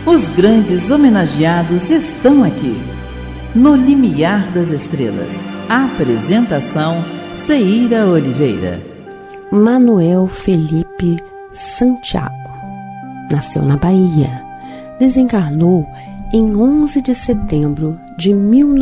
Os grandes homenageados estão aqui. No Limiar das Estrelas. Apresentação: Ceira Oliveira. Manuel Felipe Santiago nasceu na Bahia. Desencarnou em 11 de setembro de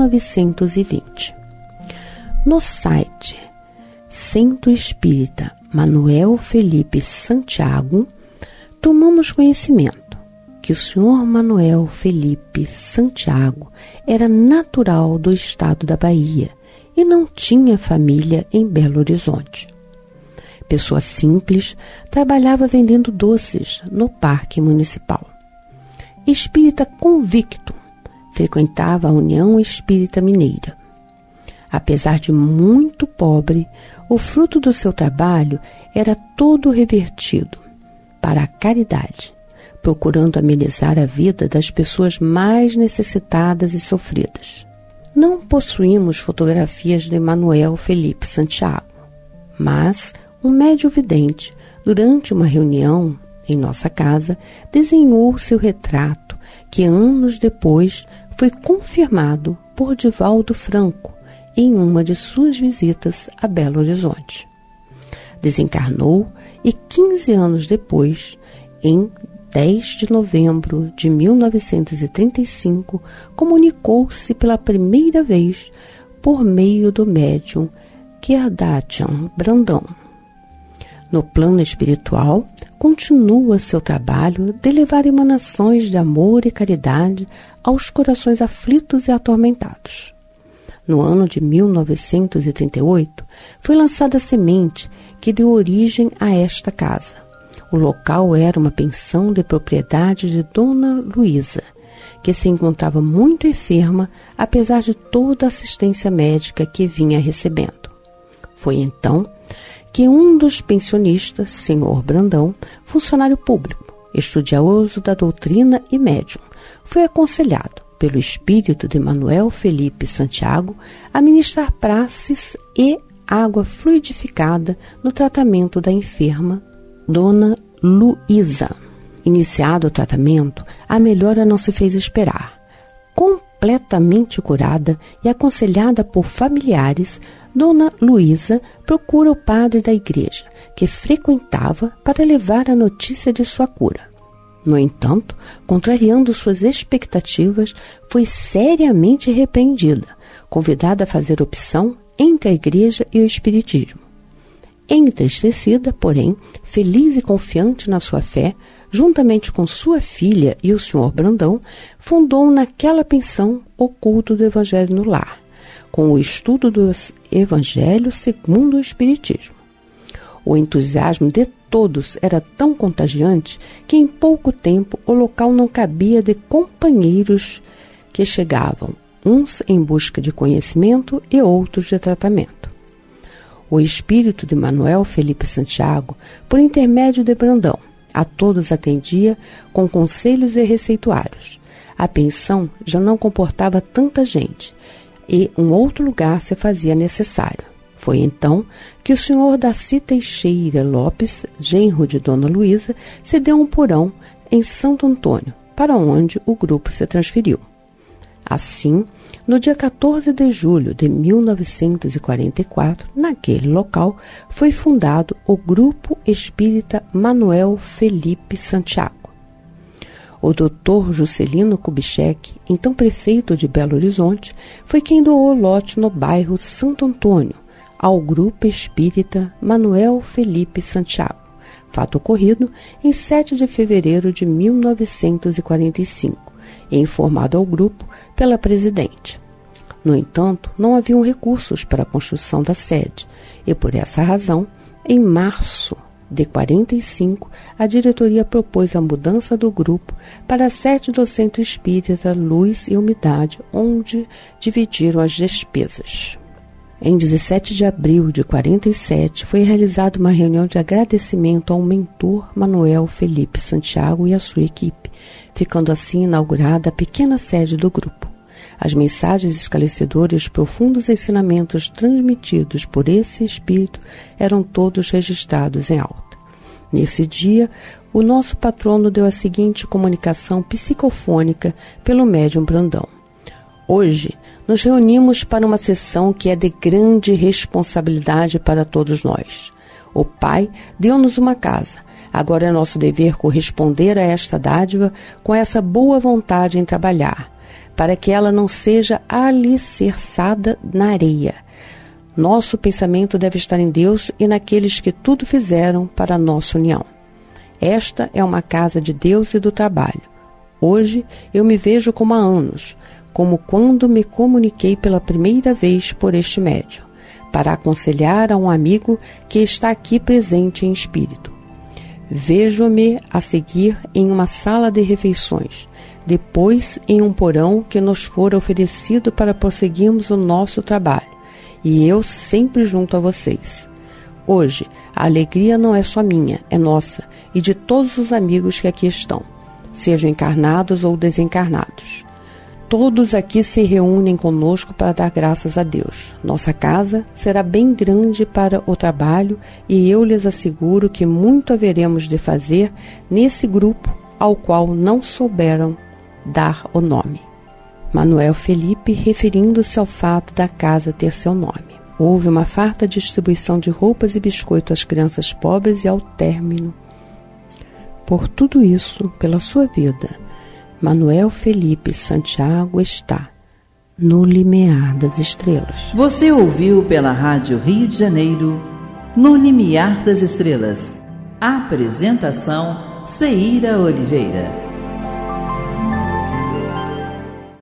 1920. No site Centro Espírita Manuel Felipe Santiago, tomamos conhecimento que o senhor Manuel Felipe Santiago era natural do estado da Bahia e não tinha família em Belo Horizonte. Pessoa simples, trabalhava vendendo doces no Parque Municipal. Espírita convicto, frequentava a União Espírita Mineira. Apesar de muito pobre, o fruto do seu trabalho era todo revertido para a caridade, procurando amenizar a vida das pessoas mais necessitadas e sofridas. Não possuímos fotografias de Manuel Felipe Santiago, mas um médium vidente, durante uma reunião em nossa casa, desenhou seu retrato, que anos depois foi confirmado por Divaldo Franco em uma de suas visitas a Belo Horizonte. Desencarnou e 15 anos depois, em 10 de novembro de 1935, comunicou-se pela primeira vez por meio do médium Kerdatian Brandão. No plano espiritual, continua seu trabalho de levar emanações de amor e caridade aos corações aflitos e atormentados. No ano de 1938, foi lançada a semente que deu origem a esta casa. O local era uma pensão de propriedade de Dona Luísa, que se encontrava muito enferma, apesar de toda a assistência médica que vinha recebendo. Foi então que um dos pensionistas, senhor Brandão, funcionário público, estudioso da doutrina e médium, foi aconselhado pelo espírito de Manuel Felipe Santiago a ministrar praces e água fluidificada no tratamento da enferma Dona Luísa. Iniciado o tratamento, a melhora não se fez esperar. Completamente curada e aconselhada por familiares, Dona Luísa procura o padre da igreja, que frequentava, para levar a notícia de sua cura. No entanto, contrariando suas expectativas, foi seriamente repreendida, convidada a fazer opção entre a igreja e o espiritismo. Entristecida, porém, feliz e confiante na sua fé, juntamente com sua filha e o senhor Brandão, fundou naquela pensão o culto do Evangelho no Lar, com o estudo dos Evangelhos segundo o Espiritismo. O entusiasmo de todos era tão contagiante que em pouco tempo o local não cabia de companheiros que chegavam, uns em busca de conhecimento e outros de tratamento. O espírito de Manuel Felipe Santiago, por intermédio de Brandão, a todos atendia com conselhos e receituários. A pensão já não comportava tanta gente e um outro lugar se fazia necessário. Foi então que o senhor Daci Teixeira Lopes, genro de Dona Luísa, cedeu um porão em Santo Antônio, para onde o grupo se transferiu. Assim, no dia 14 de julho de 1944, naquele local, foi fundado o Grupo Espírita Manuel Felipe Santiago. O Dr. Juscelino Kubitschek, então prefeito de Belo Horizonte, foi quem doou o lote no bairro Santo Antônio ao Grupo Espírita Manuel Felipe Santiago, fato ocorrido em 7 de fevereiro de 1945, e informado ao grupo pela presidente. No entanto, não haviam recursos para a construção da sede, e por essa razão, em março de 45, a diretoria propôs a mudança do grupo para a sede do Centro Espírita Luz e Umidade, onde dividiram as despesas. Em 17 de abril de 47, foi realizada uma reunião de agradecimento ao mentor Manuel Felipe Santiago e à sua equipe, ficando assim inaugurada a pequena sede do grupo. As mensagens esclarecedoras e os profundos ensinamentos transmitidos por esse espírito eram todos registrados em alta. Nesse dia, o nosso patrono deu a seguinte comunicação psicofônica pelo médium Brandão. Hoje, nos reunimos para uma sessão que é de grande responsabilidade para todos nós. O Pai deu-nos uma casa. Agora é nosso dever corresponder a esta dádiva com essa boa vontade em trabalhar, para que ela não seja alicerçada na areia. Nosso pensamento deve estar em Deus e naqueles que tudo fizeram para a nossa união. Esta é uma casa de Deus e do trabalho. Hoje eu me vejo como há anos, como quando me comuniquei pela primeira vez por este médium, para aconselhar a um amigo que está aqui presente em espírito. Vejo-me a seguir em uma sala de refeições, depois em um porão que nos fora oferecido para prosseguirmos o nosso trabalho, e eu sempre junto a vocês. Hoje, a alegria não é só minha, é nossa, e de todos os amigos que aqui estão, sejam encarnados ou desencarnados. Todos aqui se reúnem conosco para dar graças a Deus. Nossa casa será bem grande para o trabalho e eu lhes asseguro que muito haveremos de fazer nesse grupo ao qual não souberam dar o nome. Manuel Felipe, referindo-se ao fato da casa ter seu nome. Houve uma farta distribuição de roupas e biscoito às crianças pobres e ao término. Por tudo isso, pela sua vida, Manuel Felipe Santiago está no limiar das estrelas. Você ouviu pela Rádio Rio de Janeiro, No Limiar das Estrelas. Apresentação, Ceíra Oliveira.